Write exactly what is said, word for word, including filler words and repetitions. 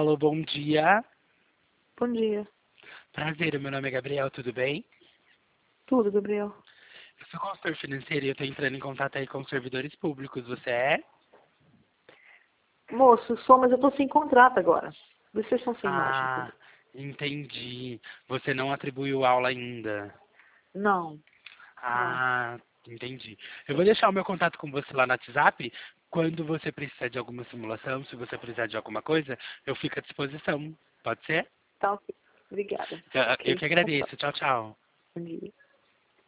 Alô, bom dia. Bom dia. Prazer, meu nome é Gabriel, tudo bem? Tudo, Gabriel. Eu sou consultor financeiro e eu tô entrando em contato aí com os servidores públicos, você é? Moço, sou, mas eu tô sem contrato agora. Vocês estão sem imagem. Ah, entendi. Você não atribuiu aula ainda. Não, não. Ah, entendi. Eu vou deixar o meu contato com você lá no WhatsApp. Quando você precisar de alguma simulação, se você precisar de alguma coisa, eu fico à disposição. Pode ser? Tá ok. Obrigada. Eu eu Ok. que Tchau, tchau. agradeço. Tchau, tchau. Bom dia.